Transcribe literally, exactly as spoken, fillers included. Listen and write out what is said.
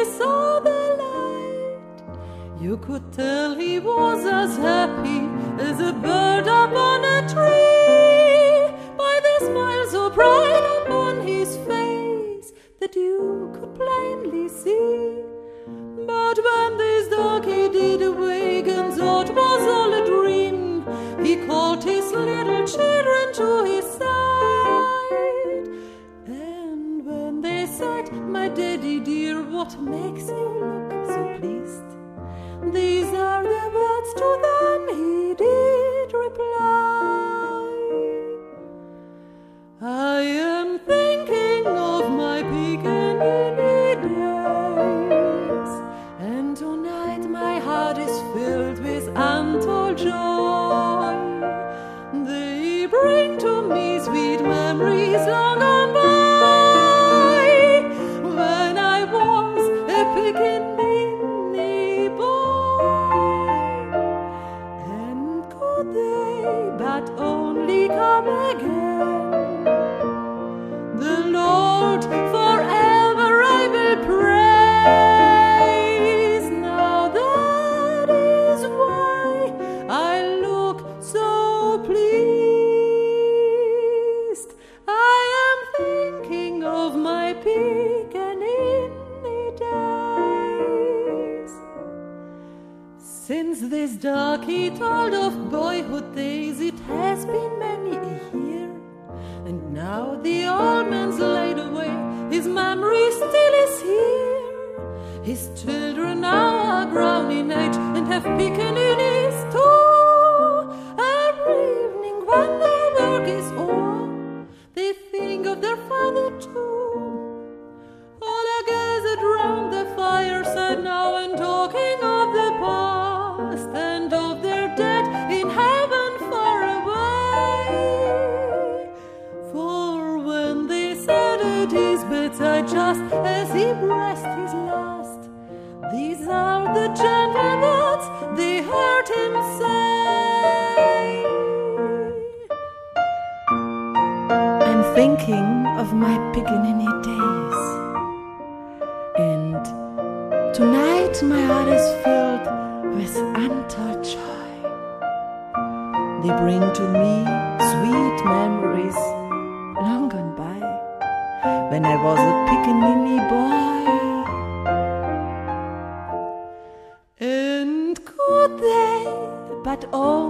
he saw the light, you could tell he was as happy as a bird upon a tree, by the smile so bright upon his face that you could plainly see. But when this darky did awake and thought was all a dream, he called his little children to his side. And when they said, "My daddy dear, what makes you look so pleased?" these are the words to them he did reply: "I am thinking of my Piccaninny days, and tonight my heart is filled with untold joy. They bring to me sweet memories long gone by, when I was a Piccaninny boy. And could they but only come again, the Lord forever I will praise. Now that is why I look so pleased. I am thinking of my Piccaninny days." Since this darky told of boyhood days, it has been many a year, and now the old man's laid away, his memory still is here. His children now are grown in age and have Piccaninnies too. Every evening when their work is o'er, they think of their father too. All are gathered round the fireside now and talking of the past and of their dead in heaven far away. For when they sat at his bedside just as he breathed his last, these are the gentle words they heard him say: "I'm thinking of my Piccaninny days, and tonight my heart is filled with untold joy. They bring to me sweet memories long gone by, when I was a Piccaninny boy. And could they but all